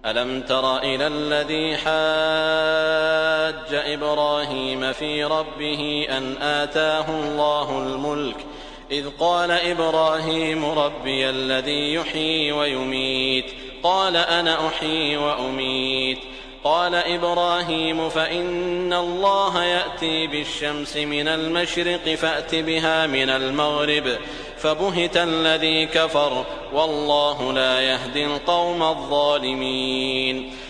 ألم تر إلى الذي حاج إبراهيم في ربه أن آتاه الله الملك إذ قال إبراهيم ربي الذي يحيي ويميت قال أنا أحيي وأميت قال إبراهيم فإن الله يأتي بالشمس من المشرق فأت بها من المغرب فبهت الذي كفر والله لا يهدي القوم الظالمين.